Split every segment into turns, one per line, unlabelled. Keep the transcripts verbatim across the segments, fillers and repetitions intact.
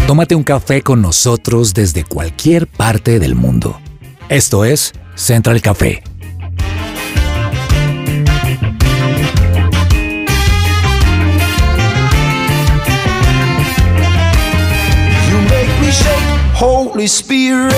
Tómate un café con nosotros desde cualquier parte del mundo. Esto es Central Café.
You make me shake, Holy Spirit.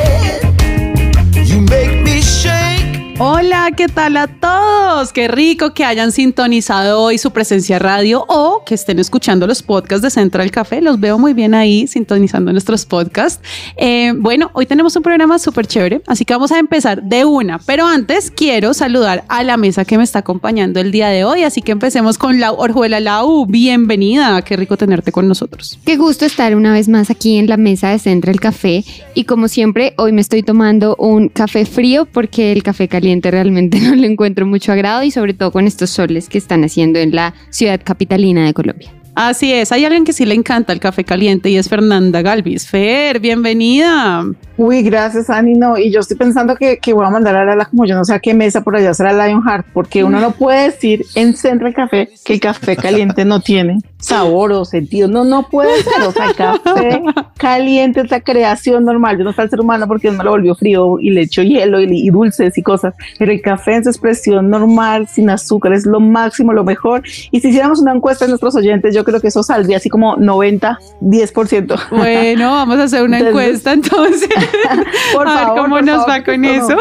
You make me shake.
Hola, ¿qué tal a todos? Qué rico que hayan sintonizado hoy su presencia radio o que estén escuchando los podcasts de Central Café. Los veo muy bien ahí sintonizando nuestros podcasts. Eh, bueno, hoy tenemos un programa súper chévere, así que vamos a empezar de una. Pero antes quiero saludar a la mesa que me está acompañando el día de hoy, así que empecemos con Lau Orjuela. Lau, bienvenida. Qué rico tenerte con nosotros.
Qué gusto estar una vez más aquí en la mesa de Central Café y como siempre hoy me estoy tomando un café frío porque el café caliente realmente no le encuentro mucho agrado y sobre todo con estos soles que están haciendo en la ciudad capitalina de Colombia.
Así es, hay alguien que sí le encanta el café caliente y es Fernanda Galvis. Fer, bienvenida.
Uy, gracias, Ani. No, y yo estoy pensando que, que voy a mandar a la, como yo no sé a qué mesa por allá será Lionheart, porque uno no puede decir en Central Café que el café caliente no tiene sabor o sentido. No, no puede ser. O sea, el café caliente es la creación normal. Yo no sé al ser humano porque no lo volvió frío y le echó hielo y, y dulces y cosas, pero el café en su expresión normal, sin azúcar, es lo máximo, lo mejor. Y si hiciéramos una encuesta a nuestros oyentes, yo creo que eso saldría así como noventa, diez por ciento.
Bueno, vamos a hacer una entonces, encuesta entonces.
Por
a
favor,
ver cómo
por
nos
favor,
va con
no.
eso.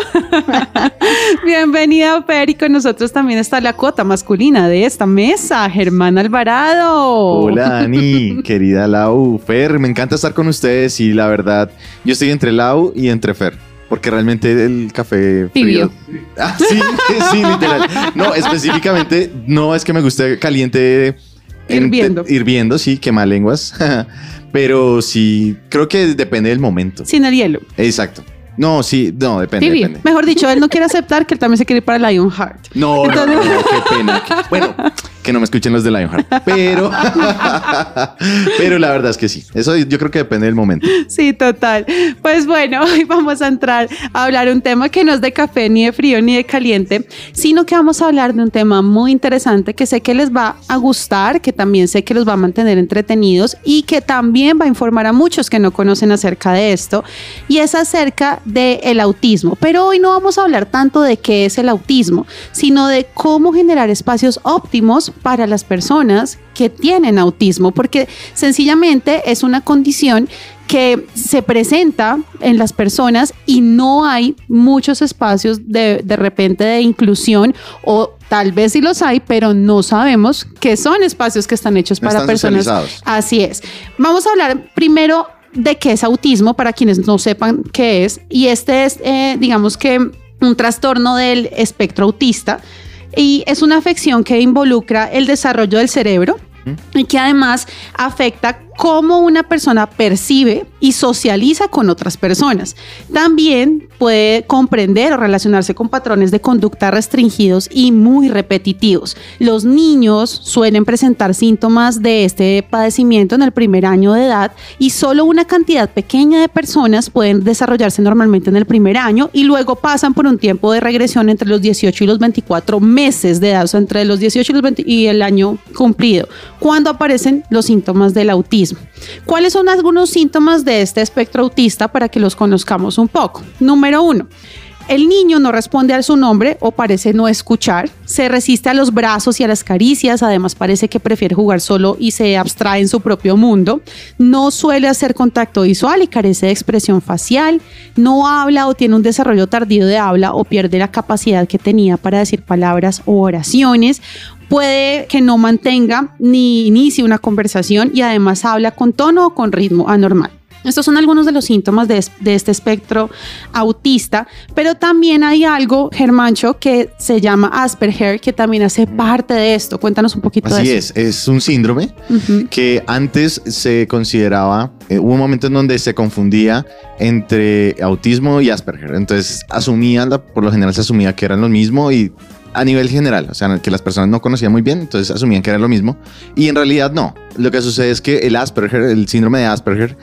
Bienvenida, Fer, y con nosotros también está la cuota masculina de esta mesa, Germán Alvarado.
Hola, Dani, querida Lau, Fer, me encanta estar con ustedes y la verdad, yo estoy entre Lau y entre Fer. Porque realmente el café frío...
Tibio.
Ah, sí, sí, literal. No, específicamente no es que me guste caliente...
Hirviendo.
En, hirviendo, sí, quema lenguas. Pero sí, creo que depende del momento.
Sin el hielo.
Exacto. No, sí, no, depende,
Tibio.
depende.
Mejor dicho, él no quiere aceptar que él también se quiere ir para Lionheart.
No,
Entonces...
no, no, qué pena. Bueno, que no me escuchen los de Lionheart. Pero, pero la verdad es que sí. Eso yo creo que depende del momento.
Sí, total. Pues bueno, hoy vamos a entrar a hablar un tema que no es de café, ni de frío, ni de caliente, sino que vamos a hablar de un tema muy interesante que sé que les va a gustar, que también sé que los va a mantener entretenidos y que también va a informar a muchos que no conocen acerca de esto, y es acerca del autismo. Pero hoy no vamos a hablar tanto de qué es el autismo, sino de cómo generar espacios óptimos para las personas que tienen autismo, porque sencillamente es una condición que se presenta en las personas y no hay muchos espacios de, de repente de inclusión, o tal vez sí los hay, pero no sabemos que son espacios que están hechos
No
para
están
personas.
socializados.
Así es. Vamos a hablar primero de qué es autismo para quienes no sepan qué es, y este es, eh, digamos que un trastorno del espectro autista, y es una afección que involucra el desarrollo del cerebro y que además afecta cómo una persona percibe y socializa con otras personas. También puede comprender o relacionarse con patrones de conducta restringidos y muy repetitivos. Los niños suelen presentar síntomas de este padecimiento en el primer año de edad y solo una cantidad pequeña de personas pueden desarrollarse normalmente en el primer año y luego pasan por un tiempo de regresión entre los dieciocho y los veinticuatro meses de edad, o sea, entre los dieciocho y, los veinte y el año cumplido, cuando aparecen los síntomas del autismo. ¿Cuáles son algunos síntomas de este espectro autista para que los conozcamos un poco? Número uno, el niño no responde a su nombre o parece no escuchar, se resiste a los brazos y a las caricias, además parece que prefiere jugar solo y se abstrae en su propio mundo, no suele hacer contacto visual y carece de expresión facial, no habla o tiene un desarrollo tardío de habla o pierde la capacidad que tenía para decir palabras o oraciones. Puede que no mantenga ni inicie una conversación y además habla con tono o con ritmo anormal. Estos son algunos de los síntomas de, de este espectro autista, pero también hay algo, Germancho, que se llama Asperger, que también hace parte de esto. Cuéntanos un poquito
Así
de eso.
Así es, es un síndrome uh-huh. que antes se consideraba, eh, hubo un momento en donde se confundía entre autismo y Asperger, entonces asumían, por lo general se asumía que eran lo mismo y a nivel general, o sea, que las personas no conocían muy bien, entonces asumían que era lo mismo y en realidad no. Lo que sucede es que el Asperger, el síndrome de Asperger,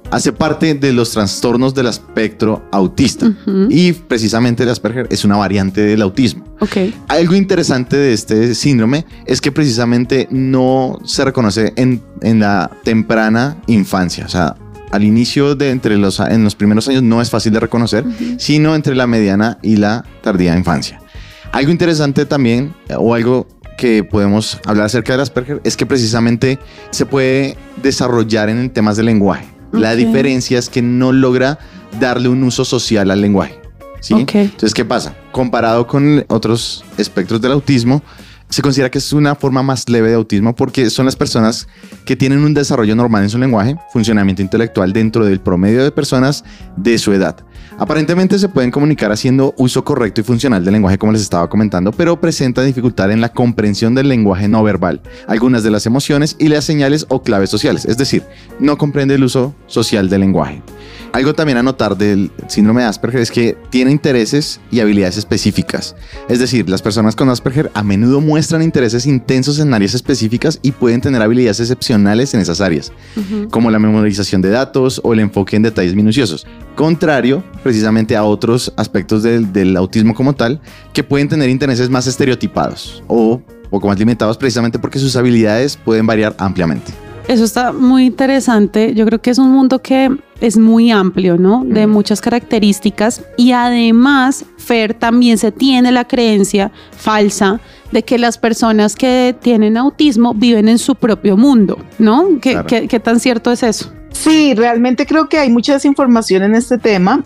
hace parte de los trastornos del espectro autista. Uh-huh. Y precisamente el Asperger es una variante del autismo.
Okay.
Algo interesante de este síndrome es que precisamente no se reconoce en, en la temprana infancia. O sea, al inicio de entre los, en los primeros años no es fácil de reconocer, uh-huh. sino entre la mediana y la tardía infancia. Algo interesante también, o algo que podemos hablar acerca del Asperger, es que precisamente se puede desarrollar en temas de lenguaje. Okay. La diferencia es que no logra darle un uso social al lenguaje, ¿sí?
Okay.
Entonces, ¿qué pasa? Comparado con otros espectros del autismo, se considera que es una forma más leve de autismo porque son las personas que tienen un desarrollo normal en su lenguaje, funcionamiento intelectual dentro del promedio de personas de su edad. Aparentemente se pueden comunicar haciendo uso correcto y funcional del lenguaje, como les estaba comentando, pero presenta dificultad en la comprensión del lenguaje no verbal, algunas de las emociones y las señales o claves sociales, es decir, no comprende el uso social del lenguaje. Algo también a notar del síndrome de Asperger es que tiene intereses y habilidades específicas. Es decir, las personas con Asperger a menudo muestran intereses intensos en áreas específicas y pueden tener habilidades excepcionales en esas áreas, uh-huh. como la memorización de datos o el enfoque en detalles minuciosos. Contrario, precisamente a otros aspectos del, del autismo como tal, que pueden tener intereses más estereotipados o poco más limitados precisamente porque sus habilidades pueden variar ampliamente.
Eso está muy interesante. Yo creo que es un mundo que es muy amplio, ¿no? De muchas características. Y además, Fer, también se tiene la creencia falsa de que las personas que tienen autismo viven en su propio mundo, ¿no? ¿Qué, claro. ¿qué, qué tan cierto es eso?
Sí, realmente creo que hay mucha desinformación en este tema.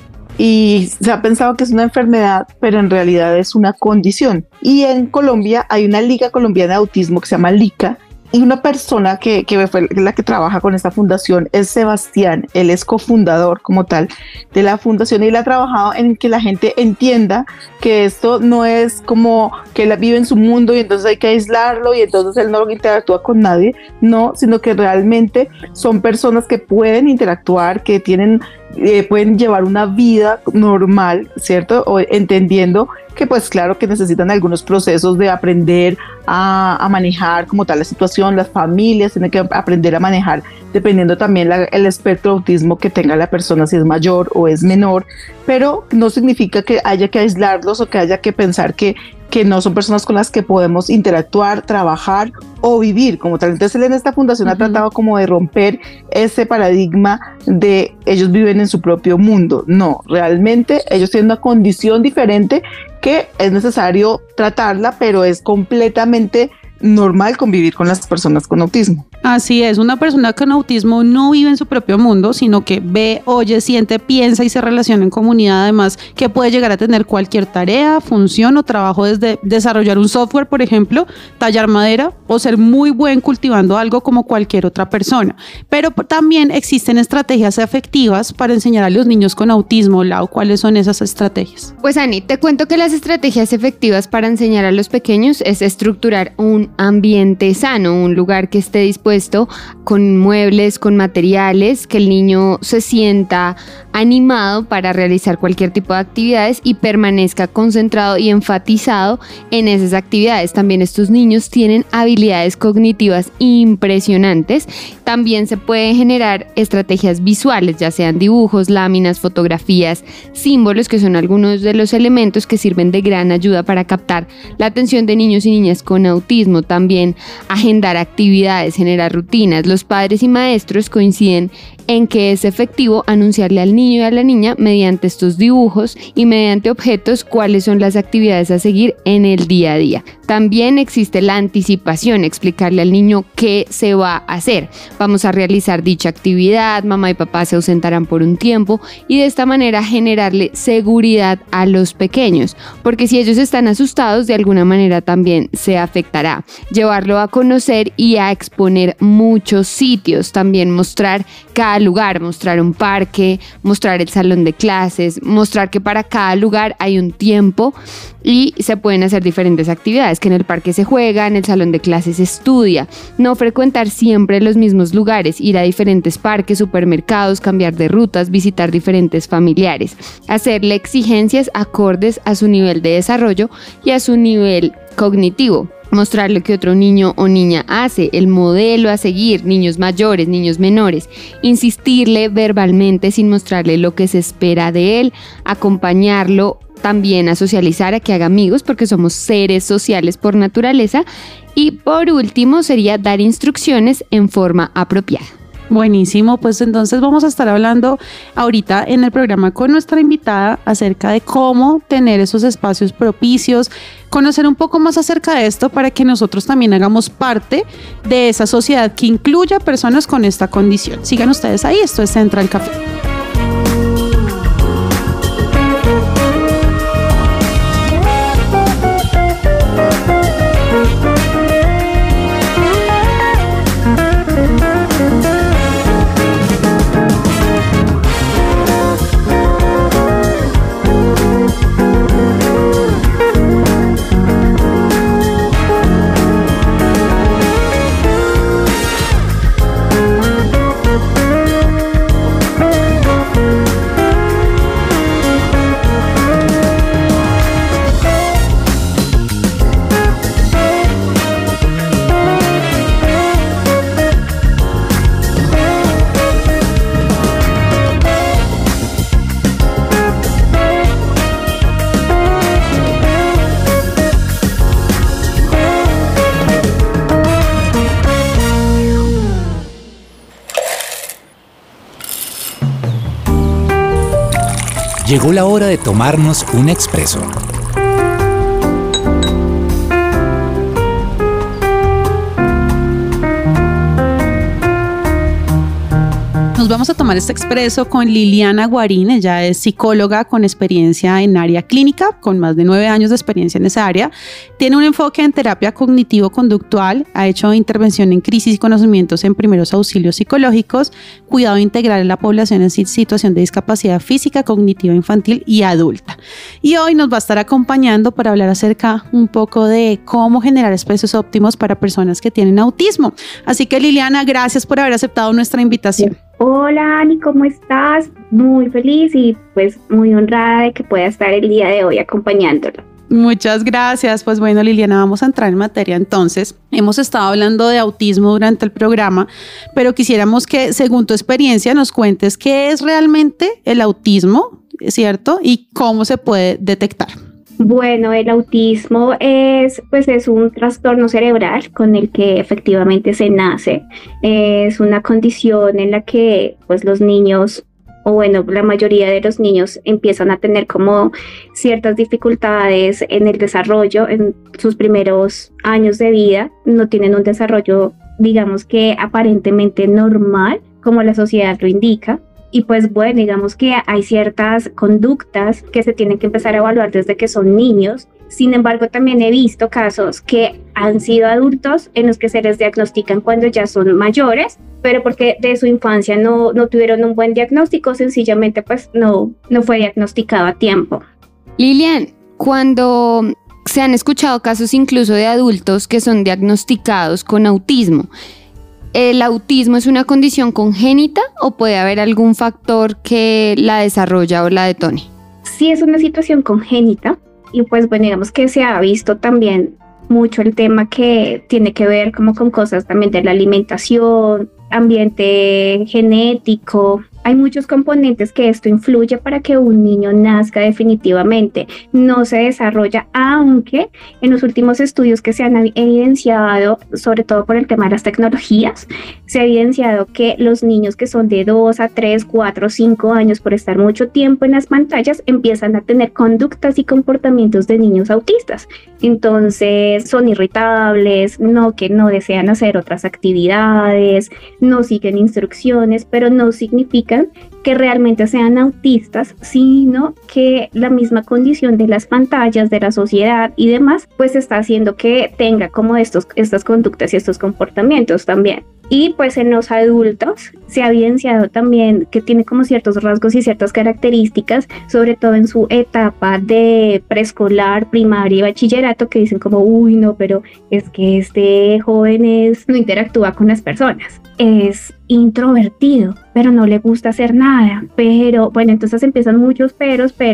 Y se ha pensado que es una enfermedad, pero en realidad es una condición. Y en Colombia hay una Liga Colombiana de Autismo que se llama LICA. Y una persona que, que fue la que trabaja con esta fundación es Sebastián. Él es cofundador como tal de la fundación y él ha trabajado en que la gente entienda que esto no es como que él vive en su mundo y entonces hay que aislarlo y entonces él no interactúa con nadie, no, sino que realmente son personas que pueden interactuar, que tienen, eh, pueden llevar una vida normal, ¿cierto? O entendiendo que pues claro que necesitan algunos procesos de aprender a, a manejar como tal la situación, las familias tienen que aprender a manejar dependiendo también la, el espectro de autismo que tenga la persona, si es mayor o es menor, pero no significa que haya que aislarlos o que haya que pensar que, que no son personas con las que podemos interactuar, trabajar o vivir como tal. Entonces él en esta fundación uh-huh. ha tratado como de romper ese paradigma de ellos viven en su propio mundo. No, realmente ellos tienen una condición diferente que es necesario tratarla, pero es completamente normal convivir con las personas con autismo.
Así es, una persona con autismo no vive en su propio mundo, sino que ve, oye, siente, piensa y se relaciona en comunidad, además que puede llegar a tener cualquier tarea, función o trabajo, desde desarrollar un software, por ejemplo, tallar madera o ser muy buen cultivando algo como cualquier otra persona. Pero también existen estrategias efectivas para enseñar a los niños con autismo. Lau, ¿cuáles son esas estrategias?
Pues Ani, te cuento que las estrategias efectivas para enseñar a los pequeños es estructurar un ambiente sano, un lugar que esté dispuesto con muebles, con materiales, que el niño se sienta animado para realizar cualquier tipo de actividades y permanezca concentrado y enfatizado en esas actividades. También estos niños tienen habilidades cognitivas impresionantes. También se pueden generar estrategias visuales, ya sean dibujos, láminas, fotografías, símbolos, que son algunos de los elementos que sirven de gran ayuda para captar la atención de niños y niñas con autismo. También agendar actividades, generar rutinas. Los padres y maestros coinciden en que es efectivo anunciarle al niño y a la niña mediante estos dibujos y mediante objetos cuáles son las actividades a seguir en el día a día. También existe la anticipación, explicarle al niño qué se va a hacer. Vamos a realizar dicha actividad, mamá y papá se ausentarán por un tiempo y de esta manera generarle seguridad a los pequeños, porque si ellos están asustados de alguna manera también se afectará. Llevarlo a conocer y a exponer muchos sitios, también mostrar cada lugar, mostrar un parque, mostrar el salón de clases, mostrar que para cada lugar hay un tiempo y se pueden hacer diferentes actividades, que en el parque se juega, en el salón de clases se estudia. No frecuentar siempre los mismos lugares, ir a diferentes parques, supermercados, cambiar de rutas, visitar diferentes familiares, hacerle exigencias acordes a su nivel de desarrollo y a su nivel cognitivo. mostrar lo que otro niño o niña hace, el modelo a seguir, niños mayores, niños menores, insistirle verbalmente sin mostrarle lo que se espera de él, acompañarlo también a socializar, a que haga amigos, porque somos seres sociales por naturaleza. Y por último sería dar instrucciones en forma apropiada.
Buenísimo, pues entonces vamos a estar hablando ahorita en el programa con nuestra invitada acerca de cómo tener esos espacios propicios, conocer un poco más acerca de esto para que nosotros también hagamos parte de esa sociedad que incluya personas con esta condición. Sigan ustedes ahí, esto es Central Café.
Llegó la hora de tomarnos un expreso.
Nos vamos a tomar este expreso con Liliana Guarín. Ella es psicóloga con experiencia en área clínica, con más de nueve años de experiencia en esa área. Tiene un enfoque en terapia cognitivo-conductual, ha hecho intervención en crisis y conocimientos en primeros auxilios psicológicos, cuidado integral en la población en situación de discapacidad física, cognitiva infantil y adulta. Y hoy nos va a estar acompañando para hablar acerca un poco de cómo generar espacios óptimos para personas que tienen autismo. Así que Liliana, gracias por haber aceptado nuestra invitación.
Hola Ani, ¿cómo estás? Muy feliz y pues muy honrada de que pueda estar el día de hoy acompañándola.
Muchas gracias. Pues bueno, Liliana, vamos a entrar en materia entonces. Hemos estado hablando de autismo durante el programa, pero quisiéramos que, según tu experiencia, nos cuentes qué es realmente el autismo, ¿cierto? Y cómo se puede detectar.
Bueno, el autismo es, pues es un trastorno cerebral con el que efectivamente se nace. Es una condición en la que pues los niños, o bueno, la mayoría de los niños empiezan a tener como ciertas dificultades en el desarrollo en sus primeros años de vida. No tienen un desarrollo, digamos que aparentemente normal, como la sociedad lo indica. Y pues bueno, digamos que hay ciertas conductas que se tienen que empezar a evaluar desde que son niños. Sin embargo, también he visto casos que han sido adultos en los que se les diagnostican cuando ya son mayores, pero porque de su infancia no, no tuvieron un buen diagnóstico, sencillamente pues no, no fue diagnosticado a tiempo.
Lilian, cuando se han escuchado casos incluso de adultos que son diagnosticados con autismo, ¿el autismo es una condición congénita o puede haber algún factor que la desarrolla o la detone?
Sí, es una situación congénita y pues bueno, digamos que se ha visto también mucho el tema que tiene que ver como con cosas también de la alimentación, ambiente genético. Hay muchos componentes que esto influye para que un niño nazca definitivamente. No se desarrolla, aunque en los últimos estudios que se han evidenciado, sobre todo por el tema de las tecnologías, se ha evidenciado que los niños que son de dos a tres, cuatro, cinco años por estar mucho tiempo en las pantallas empiezan a tener conductas y comportamientos de niños autistas. Entonces son irritables, no que no desean hacer otras actividades, no siguen instrucciones, pero no significa que realmente sean autistas, sino que la misma condición de las pantallas, de la sociedad y demás, pues está haciendo que tenga como estos, estas conductas y estos comportamientos también. Y pues en los adultos se ha evidenciado también que tiene como ciertos rasgos y ciertas características, sobre todo en su etapa de preescolar, primaria y bachillerato, que dicen como, uy, no, pero es que este joven es, no interactúa con las personas, es introvertido, pero no le gusta hacer nada. Pero bueno, entonces empiezan muchos peros, peros,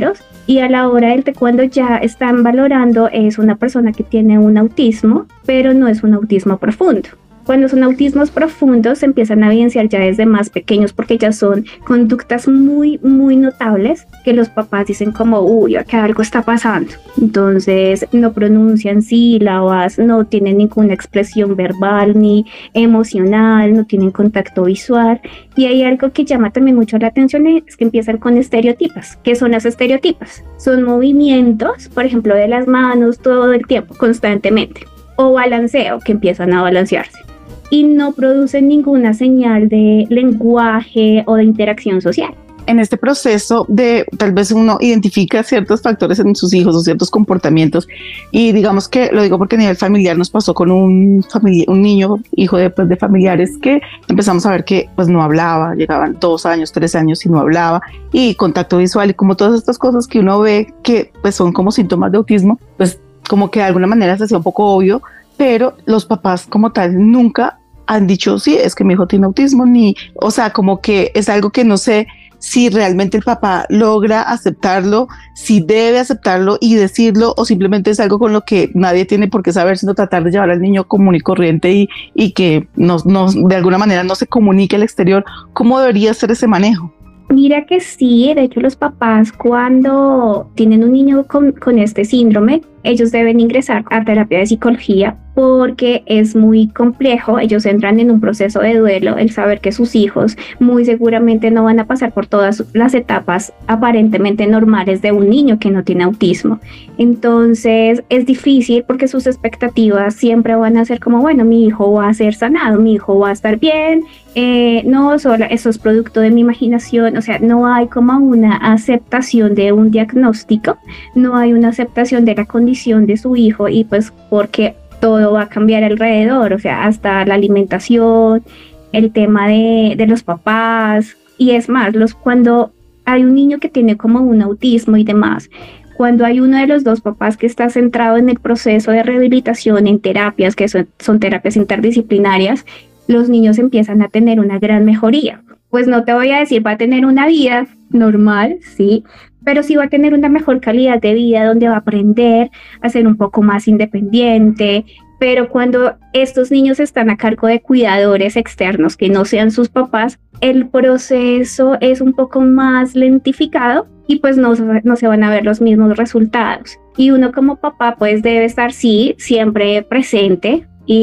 Y a la hora del té, cuando ya están valorando, es una persona que tiene un autismo, pero no es un autismo profundo. Cuando son autismos profundos se empiezan a evidenciar ya desde más pequeños porque ya son conductas muy, muy notables que los papás dicen como, uy, acá algo está pasando. Entonces no pronuncian sílabas, no tienen ninguna expresión verbal ni emocional, no tienen contacto visual. Y hay algo que llama también mucho la atención, es que empiezan con estereotipas. ¿Qué son las estereotipas? Son movimientos, por ejemplo, de las manos todo el tiempo, constantemente. O balanceo, que empiezan a balancearse. Y no producen ninguna señal de lenguaje o de interacción social.
En este proceso de tal vez uno identifica ciertos factores en sus hijos o ciertos comportamientos, y digamos que lo digo porque a nivel familiar nos pasó con un, famili- un niño hijo de, pues, de familiares que empezamos a ver que pues no hablaba, llegaban dos años, tres años y no hablaba, y contacto visual y como todas estas cosas que uno ve que pues son como síntomas de autismo, pues como que de alguna manera se hacía un poco obvio, pero los papás como tal nunca han dicho, sí, es que mi hijo tiene autismo, ni, o sea, como que es algo que no sé si realmente el papá logra aceptarlo, si debe aceptarlo y decirlo, o simplemente es algo con lo que nadie tiene por qué saber, sino tratar de llevar al niño común y corriente y, y que no, no, de alguna manera no se comunique al exterior. ¿Cómo debería ser ese manejo?
Mira que sí, de hecho los papás cuando tienen un niño con, con este síndrome, ellos deben ingresar a terapia de psicología porque es muy complejo. Ellos entran en un proceso de duelo, el saber que sus hijos muy seguramente no van a pasar por todas las etapas aparentemente normales de un niño que no tiene autismo. Entonces es difícil porque sus expectativas siempre van a ser como, bueno, mi hijo va a ser sanado, mi hijo va a estar bien, eh, no, solo eso es producto de mi imaginación. O sea, no hay como una aceptación de un diagnóstico, no hay una aceptación de la condición de su hijo, y pues porque todo va a cambiar alrededor, o sea, hasta la alimentación, el tema de, de los papás. Y es más, los, cuando hay un niño que tiene como un autismo y demás, cuando hay uno de los dos papás que está centrado en el proceso de rehabilitación, en terapias, que son, son terapias interdisciplinarias, los niños empiezan a tener una gran mejoría. Pues no te voy a decir va a tener una vida normal, sí, pero sí va a tener una mejor calidad de vida donde va a aprender a ser un poco más independiente. Pero cuando estos niños están a cargo de cuidadores externos que no sean sus papás, el proceso es un poco más lentificado y pues no, no se van a ver los mismos resultados. Y uno como papá pues debe estar, sí, siempre presente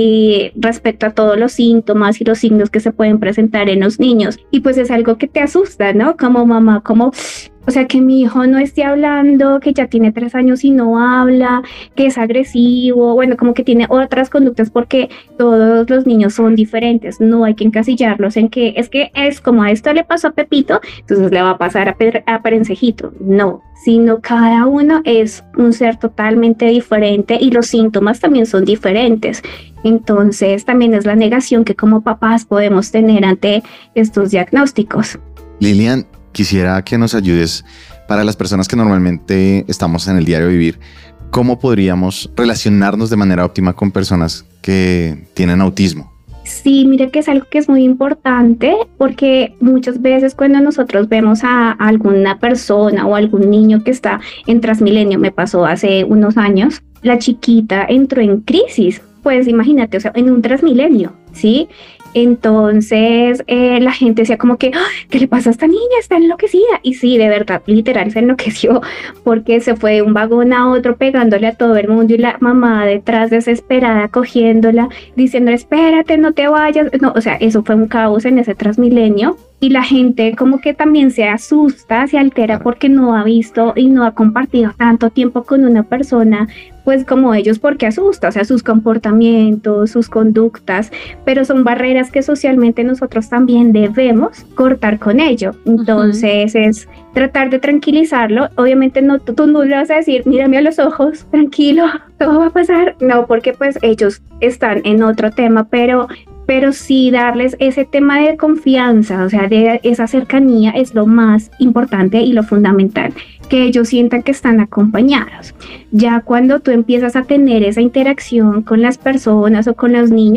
y respecto a todos los síntomas y los signos que se pueden presentar en los niños. Y pues es algo que te asusta, ¿no? Como mamá, como, o sea, que mi hijo no esté hablando, que ya tiene tres años y no habla, que es agresivo, bueno, como que tiene otras conductas, porque todos los niños son diferentes. No hay que encasillarlos en que es que es como a esto le pasó a Pepito, entonces le va a pasar a, Pedro, a Perencejito. No, sino cada uno es un ser totalmente diferente y los síntomas también son diferentes. Entonces también es la negación que como papás podemos tener ante estos diagnósticos.
Lilian, quisiera que nos ayudes para las personas que normalmente estamos en el diario vivir. ¿Cómo podríamos relacionarnos de manera óptima con personas que tienen autismo?
Sí, mira que es algo que es muy importante porque muchas veces cuando nosotros vemos a alguna persona o algún niño que está en Transmilenio, me pasó hace unos años, la chiquita entró en crisis. Pues imagínate, o sea, en un Transmilenio, ¿sí? Entonces eh, la gente decía como que, ¿qué le pasa a esta niña? Está enloquecida. Y sí, de verdad, literal se enloqueció porque se fue de un vagón a otro pegándole a todo el mundo y la mamá detrás desesperada cogiéndola, diciéndole, espérate, no te vayas. No, o sea, eso fue un caos en ese Transmilenio. Y la gente como que también se asusta, se altera porque no ha visto y no ha compartido tanto tiempo con una persona, pues como ellos, porque asusta, o sea, sus comportamientos, sus conductas, pero son barreras que socialmente nosotros también debemos cortar con ello. Entonces uh-huh. es tratar de tranquilizarlo. Obviamente no, tú, tú no le vas a decir, mírame a los ojos, tranquilo, todo va a pasar. No, porque pues ellos están en otro tema, pero... pero sí darles ese tema de confianza, o sea, de esa cercanía es lo más importante y lo fundamental, que ellos sientan que están acompañados. Ya cuando tú empiezas a tener esa interacción con las personas o con los niños,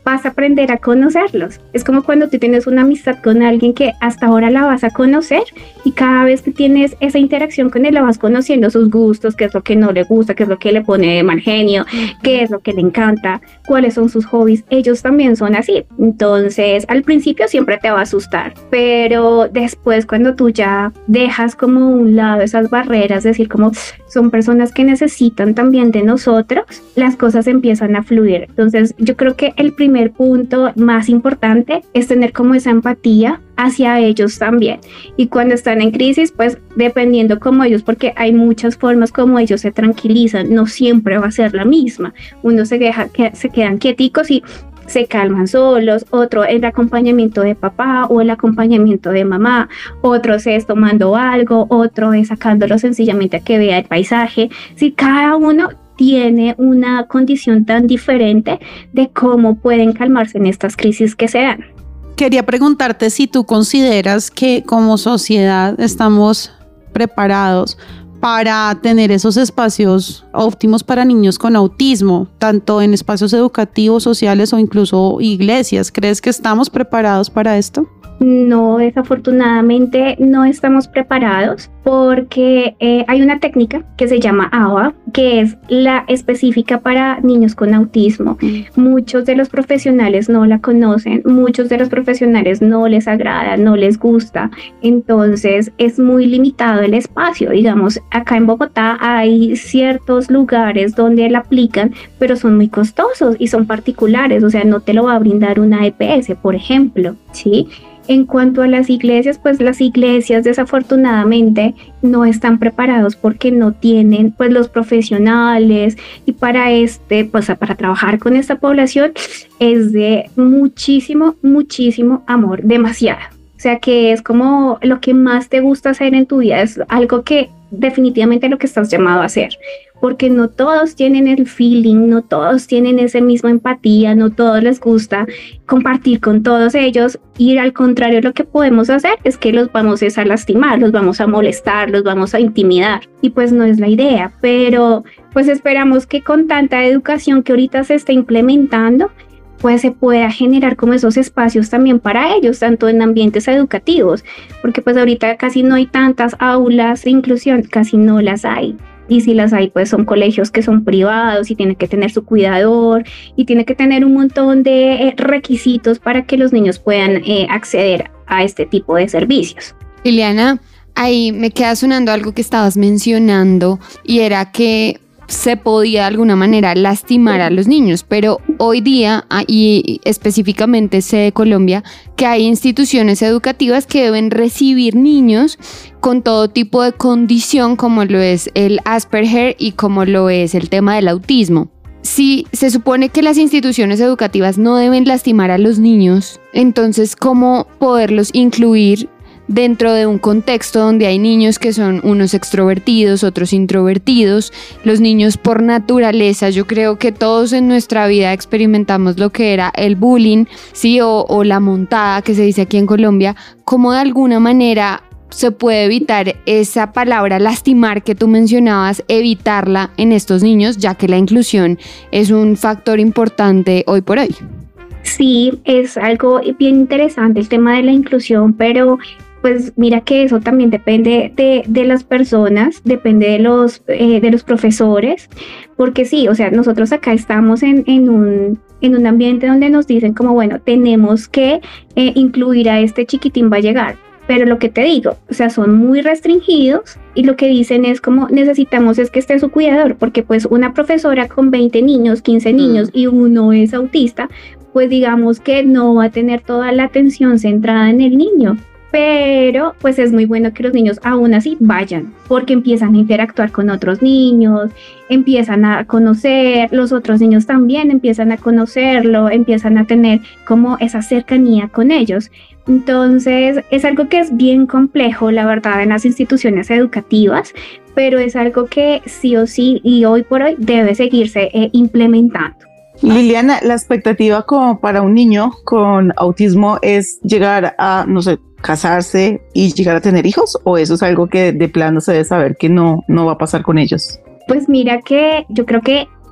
vas a aprender a conocerlos. Es como cuando tú tienes una amistad con alguien que hasta ahora la vas a conocer y cada vez que tienes esa interacción con él la vas conociendo sus gustos, qué es lo que no le gusta, qué es lo que le pone de mal genio, qué es lo que le encanta, cuáles son sus hobbies. Ellos también son así. Entonces, al principio siempre te va a asustar, pero después cuando tú ya dejas como a un lado esas barreras, decir como son personas que necesitan también de nosotros, las cosas empiezan a fluir. Entonces, yo creo que el primer punto más importante es tener como esa empatía hacia ellos también. Y cuando están en crisis, pues dependiendo como ellos, porque hay muchas formas como ellos se tranquilizan, no siempre va a ser la misma. Uno se, deja, que, se quedan quieticos y se calman solos, otro el acompañamiento de papá o el acompañamiento de mamá, otro es tomando algo, otro es sacándolo sencillamente a que vea el paisaje. Si cada uno tiene una condición tan diferente de cómo pueden calmarse en estas crisis que se dan.
Quería preguntarte si tú consideras que como sociedad estamos preparados para tener esos espacios óptimos para niños con autismo, tanto en espacios educativos, sociales o incluso iglesias. ¿Crees que estamos preparados para esto?
No, desafortunadamente no estamos preparados porque eh, hay una técnica que se llama A B A, que es la específica para niños con autismo. Mm. Muchos de los profesionales no la conocen, muchos de los profesionales no les agrada, no les gusta, entonces es muy limitado el espacio. Digamos, acá en Bogotá hay ciertos lugares donde la aplican, pero son muy costosos y son particulares, o sea, no te lo va a brindar una E P S, por ejemplo, ¿sí? En cuanto a las iglesias, pues las iglesias desafortunadamente no están preparados porque no tienen pues los profesionales, y para este, pues para trabajar con esta población es de muchísimo, muchísimo amor, demasiado. O sea que es como lo que más te gusta hacer en tu vida, es algo que definitivamente lo que estás llamado a hacer, porque no todos tienen el feeling, no todos tienen esa misma empatía, no todos les gusta compartir con todos ellos, y al contrario lo que podemos hacer es que los vamos a lastimar, los vamos a molestar, los vamos a intimidar, y pues no es la idea. Pero pues esperamos que con tanta educación que ahorita se está implementando, pues se pueda generar como esos espacios también para ellos, tanto en ambientes educativos, porque pues ahorita casi no hay tantas aulas de inclusión, casi no las hay. Y si las hay, pues son colegios que son privados y tienen que tener su cuidador y tiene que tener un montón de eh, requisitos para que los niños puedan eh, acceder a este tipo de servicios.
Liliana, ahí me queda sonando algo que estabas mencionando, y era que se podía de alguna manera lastimar a los niños, pero hoy día, y específicamente sé de Colombia, que hay instituciones educativas que deben recibir niños con todo tipo de condición, como lo es el Asperger y como lo es el tema del autismo. Si se supone que las instituciones educativas no deben lastimar a los niños, entonces ¿cómo poderlos incluir dentro de un contexto donde hay niños que son unos extrovertidos, otros introvertidos? Los niños por naturaleza, yo creo que todos en nuestra vida experimentamos lo que era el bullying, ¿sí? O, o la montada que se dice aquí en Colombia. ¿Cómo de alguna manera se puede evitar esa palabra lastimar que tú mencionabas, evitarla en estos niños, ya que la inclusión es un factor importante hoy por hoy?
Sí, es algo bien interesante el tema de la inclusión, pero pues mira que eso también depende de, de las personas, depende de los, eh, de los profesores, porque sí, o sea, nosotros acá estamos en, en, un, en un ambiente donde nos dicen como, bueno, tenemos que eh, incluir a este chiquitín, va a llegar, pero lo que te digo, o sea, son muy restringidos, y lo que dicen es como necesitamos es que esté su cuidador, porque pues una profesora con veinte niños, quince niños y uno es autista, pues digamos que no va a tener toda la atención centrada en el niño. Pero pues es muy bueno que los niños aún así vayan, porque empiezan a interactuar con otros niños, empiezan a conocer, los otros niños también empiezan a conocerlo, empiezan a tener como esa cercanía con ellos. Entonces es algo que es bien complejo, la verdad, en las instituciones educativas, pero es algo que sí o sí y hoy por hoy debe seguirse eh, implementando.
Liliana, la expectativa como para un niño con autismo es llegar a, no sé, casarse y llegar a tener hijos, o eso es algo que de plano se debe saber que no, no va a pasar con ellos.
Pues mira que yo creo que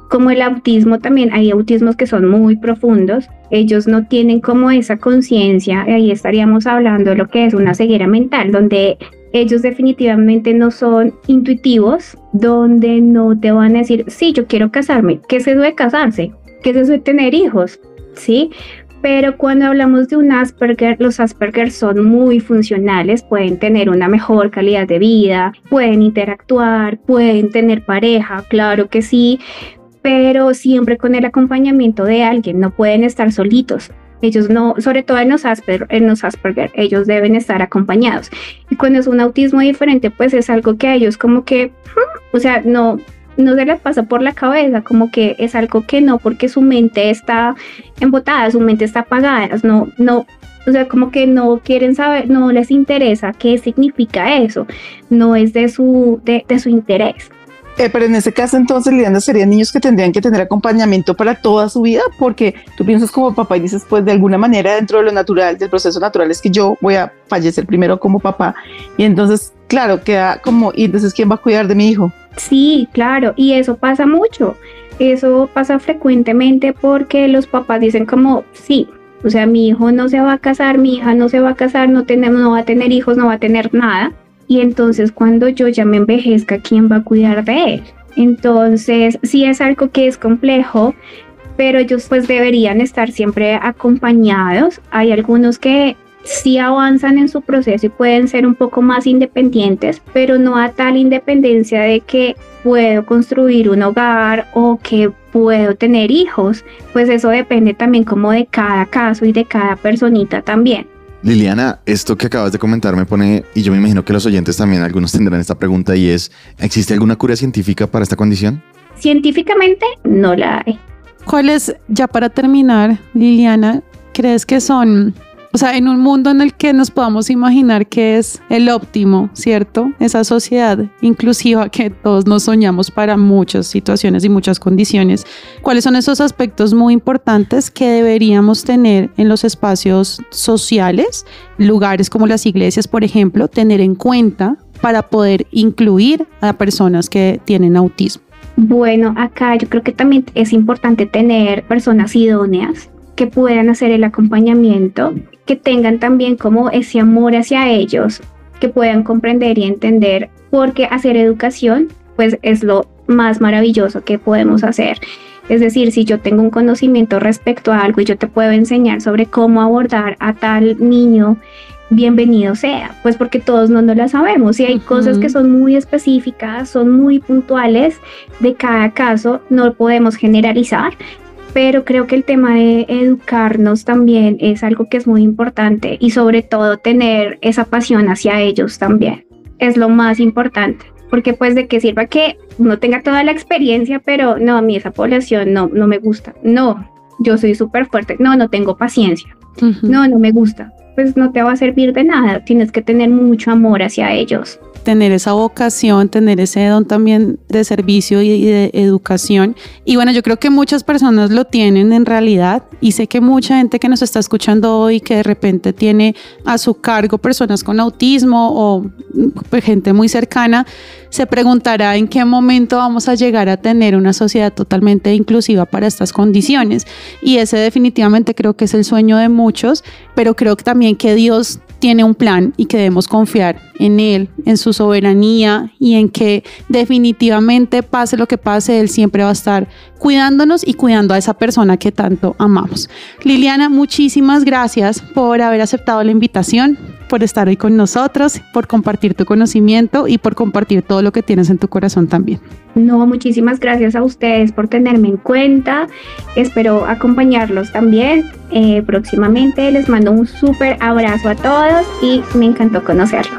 como el autismo también, hay autismos que son muy profundos, ellos no tienen como esa conciencia, ahí estaríamos hablando de lo que es una ceguera mental, donde ellos definitivamente no son intuitivos, donde no te van a decir, sí, yo quiero casarme. ¿Qué es eso de casarse? ¿Qué es eso de tener hijos? ¿Sí? Pero cuando hablamos de un Asperger, los Asperger son muy funcionales, pueden tener una mejor calidad de vida, pueden interactuar, pueden tener pareja, claro que sí, pero siempre con el acompañamiento de alguien, no pueden estar solitos. Ellos no, sobre todo en los, Asperger, en los Asperger, ellos deben estar acompañados. Y cuando es un autismo diferente, pues es algo que a ellos como que, o sea, no, no se les pasa por la cabeza, como que es algo que no, porque su mente está embotada, su mente está apagada, no, no, o sea, como que no quieren saber, no les interesa qué significa eso, no es de su, de, de su interés.
Eh, pero en ese caso entonces, Liliana, serían niños que tendrían que tener acompañamiento para toda su vida, porque tú piensas como papá y dices, pues de alguna manera dentro de lo natural, del proceso natural es que yo voy a fallecer primero como papá, y entonces, claro, queda como, y entonces ¿quién va a cuidar de mi hijo?
Sí, claro, y eso pasa mucho, eso pasa frecuentemente porque los papás dicen como, sí, o sea, mi hijo no se va a casar, mi hija no se va a casar, no, tenemos, no va a tener hijos, no va a tener nada. Y entonces cuando yo ya me envejezca, ¿quién va a cuidar de él? Entonces sí es algo que es complejo, pero ellos pues deberían estar siempre acompañados. Hay algunos que sí avanzan en su proceso y pueden ser un poco más independientes, pero no a tal independencia de que puedo construir un hogar o que puedo tener hijos. Pues eso depende también como de cada caso y de cada personita también.
Liliana, esto que acabas de comentar me pone, y yo me imagino que los oyentes también, algunos tendrán esta pregunta, y es, ¿existe alguna cura científica para esta condición?
Científicamente no la hay.
¿Cuáles, ya para terminar, Liliana, crees que son, o sea, en un mundo en el que nos podamos imaginar que es el óptimo, ¿cierto? Esa sociedad inclusiva que todos nos soñamos para muchas situaciones y muchas condiciones. ¿Cuáles son esos aspectos muy importantes que deberíamos tener en los espacios sociales, lugares como las iglesias, por ejemplo, tener en cuenta para poder incluir a personas que tienen autismo?
Bueno, acá yo creo que también es importante tener personas idóneas que puedan hacer el acompañamiento, que tengan también como ese amor hacia ellos, que puedan comprender y entender, porque hacer educación pues es lo más maravilloso que podemos hacer. Es decir, si yo tengo un conocimiento respecto a algo y yo te puedo enseñar sobre cómo abordar a tal niño, bienvenido sea, pues porque todos no nos la sabemos y hay uh-huh. cosas que son muy específicas, son muy puntuales de cada caso, no podemos generalizar. Pero creo que el tema de educarnos también es algo que es muy importante y sobre todo tener esa pasión hacia ellos también es lo más importante, porque pues de qué sirva que uno tenga toda la experiencia, pero no, a mí esa población no, no me gusta, no, yo soy súper fuerte, no, no tengo paciencia, uh-huh. no, no me gusta, pues no te va a servir de nada, tienes que tener mucho amor hacia ellos.
Tener esa vocación, tener ese don también de servicio y de educación. Y bueno, yo creo que muchas personas lo tienen en realidad y sé que mucha gente que nos está escuchando hoy que de repente tiene a su cargo personas con autismo o pues, gente muy cercana, se preguntará en qué momento vamos a llegar a tener una sociedad totalmente inclusiva para estas condiciones. Y ese definitivamente creo que es el sueño de muchos, pero creo que también que Dios tiene un plan y que debemos confiar en Él, en su soberanía y en que definitivamente pase lo que pase, Él siempre va a estar cuidándonos y cuidando a esa persona que tanto amamos. Liliana, muchísimas gracias por haber aceptado la invitación, por estar hoy con nosotros, por compartir tu conocimiento y por compartir todo lo que tienes en tu corazón también.
No, muchísimas gracias a ustedes por tenerme en cuenta. Espero acompañarlos también eh, próximamente. Les mando un súper abrazo a todos y me encantó conocerlos.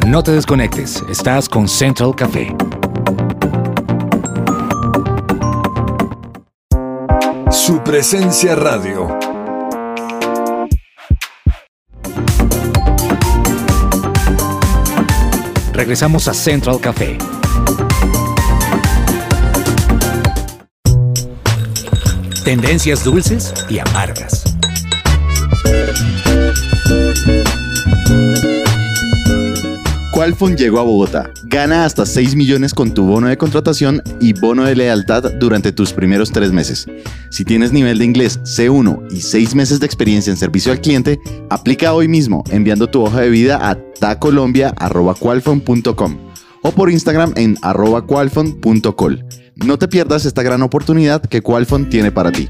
No te desconectes, estás con Central Café.
Su presencia radio.
Regresamos a Central Café. Tendencias dulces y amargas.
Qualfon llegó a Bogotá. Gana hasta seis millones con tu bono de contratación y bono de lealtad durante tus primeros tres meses. Si tienes nivel de inglés C uno y seis meses de experiencia en servicio al cliente, aplica hoy mismo enviando tu hoja de vida a tacolombia arroba qualfon punto com o por Instagram en arroba qualfon punto col. No te pierdas esta gran oportunidad que Qualfon tiene para ti.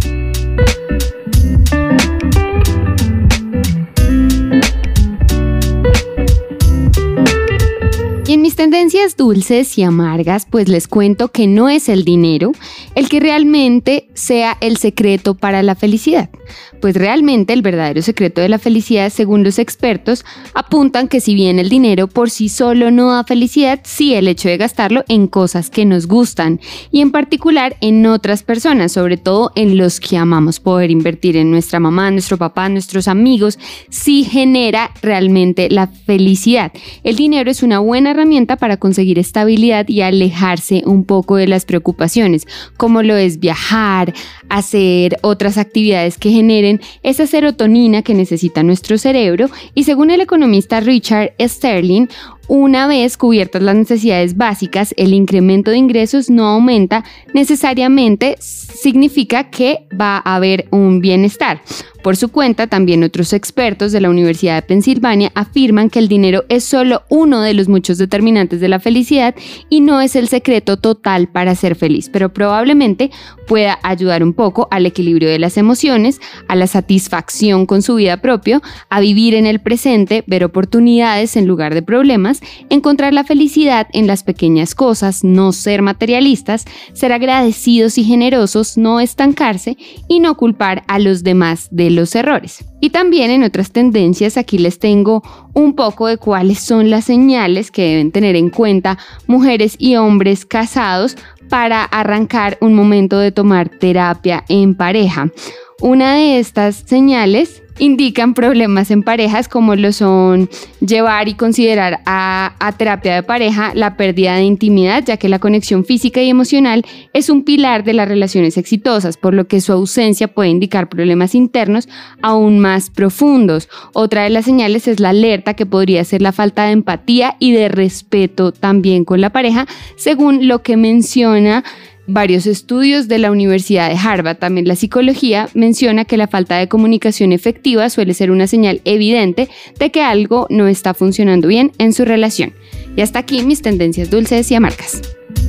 Y en mis tendencias dulces y amargas, pues les cuento que no es el dinero el que realmente sea el secreto para la felicidad. Pues realmente el verdadero secreto de la felicidad, según los expertos, apuntan que si bien el dinero por sí solo no da felicidad, sí el hecho de gastarlo en cosas que nos gustan y en particular en otras personas, sobre todo en los que amamos. Poder invertir en nuestra mamá, nuestro papá, nuestros amigos, sí genera realmente la felicidad. El dinero es una buena herramienta para conseguir estabilidad y alejarse un poco de las preocupaciones, como lo es viajar, hacer otras actividades que generen esa serotonina que necesita nuestro cerebro. Y según el economista Richard Sterling, una vez cubiertas las necesidades básicas, el incremento de ingresos no aumenta necesariamente, significa que va a haber un bienestar. Por su cuenta, también otros expertos de la Universidad de Pensilvania afirman que el dinero es solo uno de los muchos determinantes de la felicidad y no es el secreto total para ser feliz, pero probablemente pueda ayudar un poco al equilibrio de las emociones, a la satisfacción con su vida propia, a vivir en el presente, ver oportunidades en lugar de problemas, encontrar la felicidad en las pequeñas cosas, no ser materialistas, ser agradecidos y generosos, no estancarse y no culpar a los demás de los errores. Y también en otras tendencias aquí les tengo un poco de cuáles son las señales que deben tener en cuenta mujeres y hombres casados para arrancar un momento de tomar terapia en pareja. Una de estas señales indican problemas en parejas como lo son llevar y considerar a, a terapia de pareja la pérdida de intimidad, ya que la conexión física y emocional es un pilar de las relaciones exitosas, por lo que su ausencia puede indicar problemas internos aún más profundos. Otra de las señales es la alerta, que podría ser la falta de empatía y de respeto también con la pareja, según lo que menciona varios estudios de la Universidad de Harvard. También la psicología menciona que la falta de comunicación efectiva suele ser una señal evidente de que algo no está funcionando bien en su relación. Y hasta aquí mis tendencias dulces y amargas.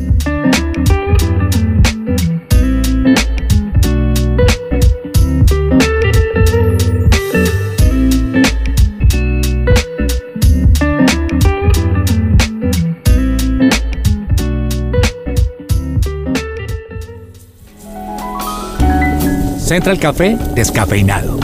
Central Café descafeinado.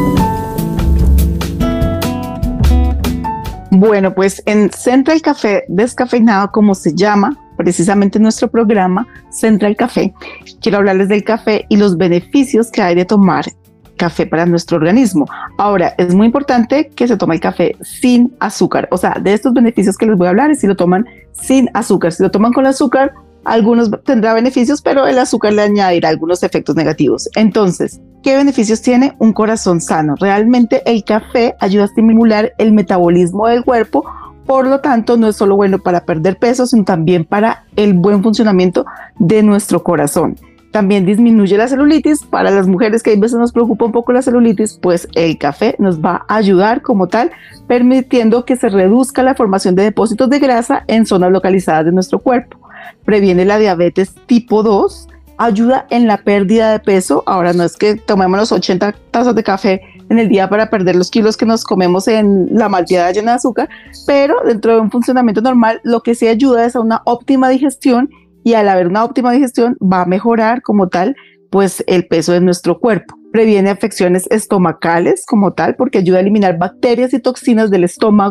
Bueno, pues en Central Café descafeinado, como se llama precisamente nuestro programa Central Café, quiero hablarles del café y los beneficios que hay de tomar café para nuestro organismo. Ahora, es muy importante que se tome el café sin azúcar. O sea, de estos beneficios que les voy a hablar es si lo toman sin azúcar. Si lo toman con azúcar, algunos tendrá beneficios, pero el azúcar le añadirá algunos efectos negativos. Entonces, ¿qué beneficios tiene un corazón sano? Realmente el café ayuda a estimular el metabolismo del cuerpo, por lo tanto no es solo bueno para perder peso, sino también para el buen funcionamiento de nuestro corazón. También disminuye la celulitis. Para las mujeres que a veces nos preocupa un poco la celulitis, pues el café nos va a ayudar como tal, permitiendo que se reduzca la formación de depósitos de grasa en zonas localizadas de nuestro cuerpo. Previene la diabetes tipo dos, ayuda en la pérdida de peso. Ahora no es que tomemos los ochenta tazas de café en el día para perder los kilos que nos comemos en la malteada llena de azúcar, pero dentro de un funcionamiento normal lo que sí ayuda es a una óptima digestión, y al haber una óptima digestión va a mejorar como tal pues el peso de nuestro cuerpo. Previene afecciones estomacales como tal, porque ayuda a eliminar bacterias y toxinas del estómago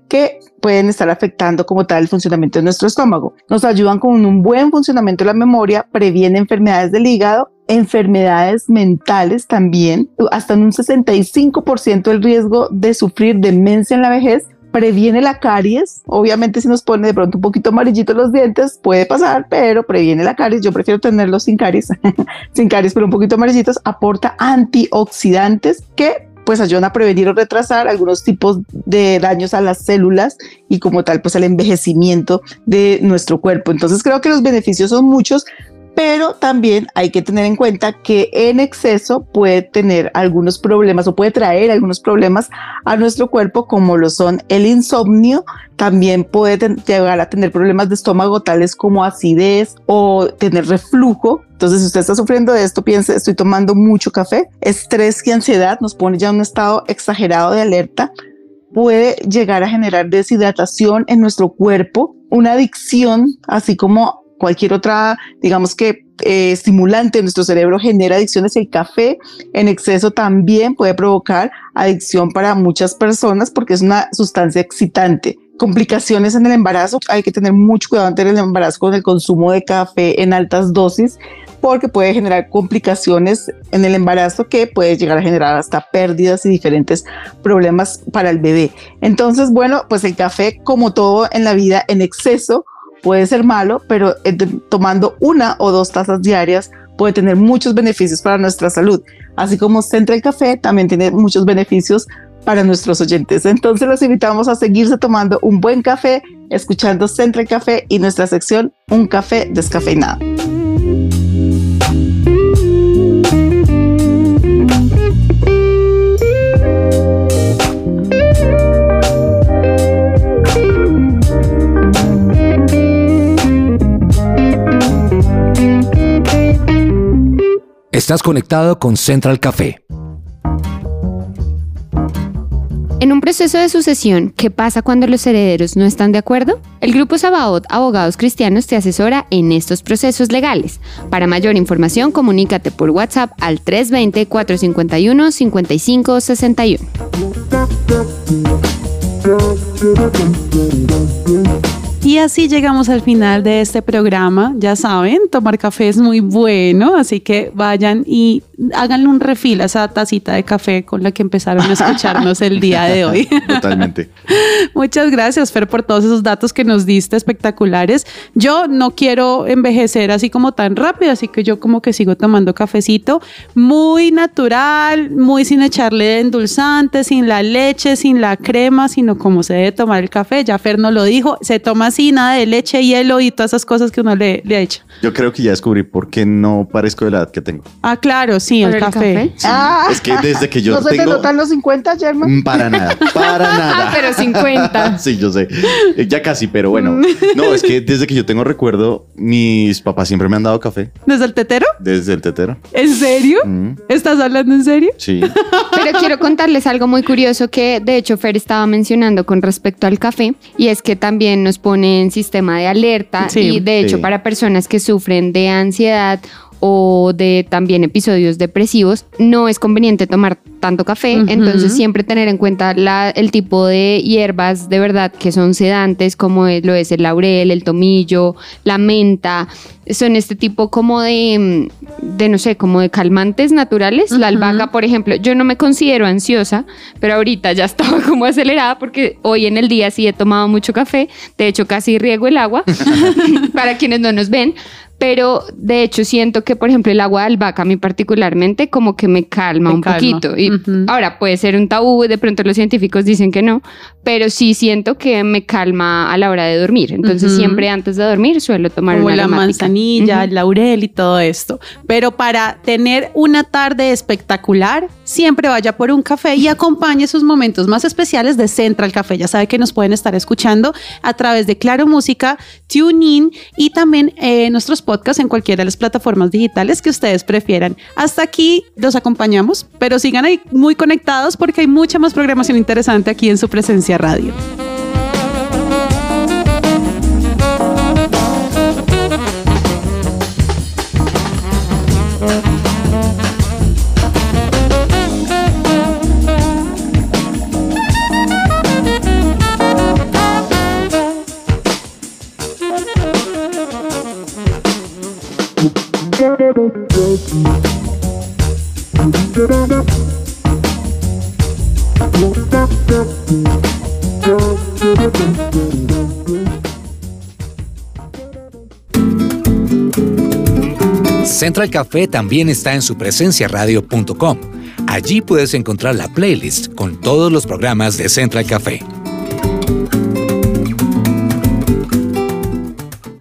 que pueden estar afectando como tal el funcionamiento de nuestro estómago. Nos ayudan con un buen funcionamiento de la memoria, previene enfermedades del hígado, enfermedades mentales también, hasta en un sesenta y cinco por ciento el riesgo de sufrir demencia en la vejez, previene la caries. Obviamente si nos pone de pronto un poquito amarillitos los dientes puede pasar, pero previene la caries. Yo prefiero tenerlos sin caries, sin caries pero un poquito amarillitos. Aporta antioxidantes que pues ayudan a prevenir o retrasar algunos tipos de daños a las células y como tal pues el envejecimiento de nuestro cuerpo. Entonces creo que los beneficios son muchos, pero también hay que tener en cuenta que en exceso puede tener algunos problemas o puede traer algunos problemas a nuestro cuerpo, como lo son el insomnio. También puede ten- llegar a tener problemas de estómago tales como acidez o tener reflujo. Entonces, si usted está sufriendo de esto, piense, estoy tomando mucho café. Estrés y ansiedad nos pone ya en un estado exagerado de alerta. Puede llegar a generar deshidratación en nuestro cuerpo, una adicción, así como cualquier otra, digamos que eh, estimulante en nuestro cerebro genera adicciones. El café en exceso también puede provocar adicción para muchas personas porque es una sustancia excitante. Complicaciones en el embarazo, hay que tener mucho cuidado ante el embarazo con el consumo de café en altas dosis porque puede generar complicaciones en el embarazo que puede llegar a generar hasta pérdidas y diferentes problemas para el bebé. Entonces, bueno, pues el café, como todo en la vida, en exceso puede ser malo, pero eh, tomando una o dos tazas diarias puede tener muchos beneficios para nuestra salud. Así como Central Café también tiene muchos beneficios para nuestros oyentes. Entonces los invitamos a seguirse tomando un buen café, escuchando Central Café y nuestra sección Un Café Descafeinado.
Estás conectado con Central Café.
En un proceso de sucesión, ¿qué pasa cuando los herederos no están de acuerdo? El Grupo Sabaoth Abogados Cristianos te asesora en estos procesos legales. Para mayor información, comunícate por WhatsApp al tres dos cero, cuatro cinco uno, cinco cinco seis uno.
Y así llegamos al final de este programa. Ya saben, tomar café es muy bueno, así que vayan y háganle un refill a esa tacita de café con la que empezaron a escucharnos el día de hoy.
Totalmente.
Muchas gracias, Fer, por todos esos datos que nos diste espectaculares. Yo no quiero envejecer así como tan rápido, así que yo como que sigo tomando cafecito muy natural, muy sin echarle endulzante, sin la leche, sin la crema, sino como se debe tomar el café. Ya Fer nos lo dijo, se toma así, nada de leche, hielo y todas esas cosas que uno le, le echa.
Yo creo que ya descubrí por qué no parezco de la edad que tengo.
Ah, claro, sí, el,
¿Por el
café.
café?
Sí,
Ah.
es que desde que yo
¿No se
tengo...
te notan los cincuenta, German?
Mm, Para nada, para nada.
Ah, pero cincuenta.
Sí, yo sé. Eh, Ya casi, pero bueno. No, es que desde que yo tengo recuerdo, mis papás siempre me han dado café.
¿Desde el tetero?
Desde el tetero.
¿En serio?
Mm,
¿Estás hablando en serio?
sí.
Pero quiero contarles algo muy curioso que de hecho Fer estaba mencionando con respecto al café, y es que también nos pone en sistema de alerta
Sí.
y de hecho
Sí.
para personas que sufren de ansiedad o de también episodios depresivos, no es conveniente tomar tanto café.
Ujú.
Entonces siempre tener en cuenta la, el tipo de hierbas de verdad que son sedantes, como es- lo es el laurel, el tomillo, la menta. Son este tipo como de, mm, de no sé, como de calmantes naturales. La
Ujú.
albahaca, por ejemplo, yo no me considero ansiosa, pero ahorita ya estaba como acelerada porque hoy en el día sí he tomado mucho café. De hecho, casi riego el agua para quienes no nos ven. Pero de hecho siento que, por ejemplo, el agua de albahaca a mí particularmente como que me calma
Te
un
calma.
poquito. Y
Ujú.
ahora puede ser un tabú, de pronto los científicos dicen que no, pero sí siento que me calma a la hora de dormir. Entonces
Ujú.
siempre antes de dormir suelo tomar
Como
una
la
aromática.
manzanilla,
Ujú.
el laurel y todo esto. Pero para tener una tarde espectacular, siempre vaya por un café y acompañe sus momentos más especiales de Central Café. Ya sabe que nos pueden estar escuchando a través de Claro Música, TuneIn y también eh, nuestros podcasts en cualquiera de las plataformas digitales que ustedes prefieran. Hasta aquí los acompañamos, pero sigan ahí muy conectados porque hay mucha más programación interesante aquí en su Presencia Radio.
Central Café también está en su presencia radio punto com. Allí puedes encontrar la playlist con todos los programas de Central Café.